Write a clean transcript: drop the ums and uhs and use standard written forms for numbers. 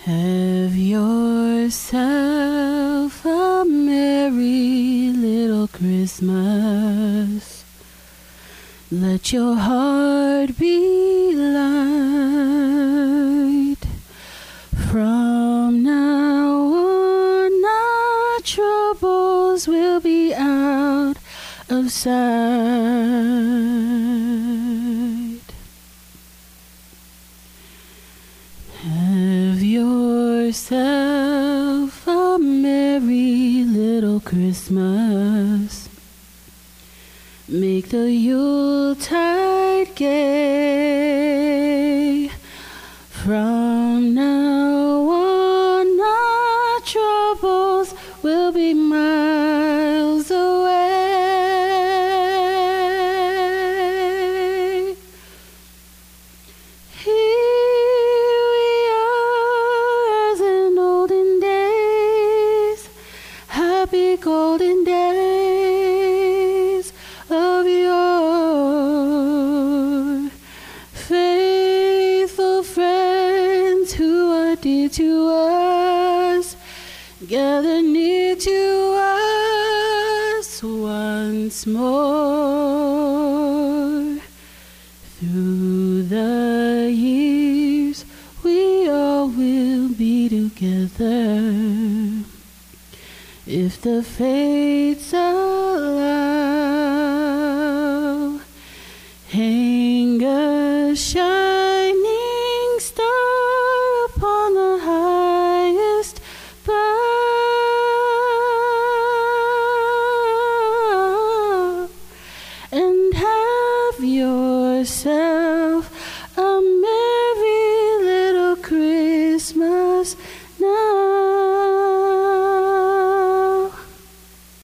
Have yourself a merry little Christmas. Let your heart be light. From now on, our troubles will be out of sight. Have yourself a merry little Christmas. Make the Yuletide gay. From now on, our troubles will be miles away. Here we are as in olden days, happy golden days of yore. Faithful friends who are dear to us, gather near to us once more. Through the years, we all will be together, if the fates allow. Hang a shining star upon the highest bough, and have yourself a merry little Christmas now.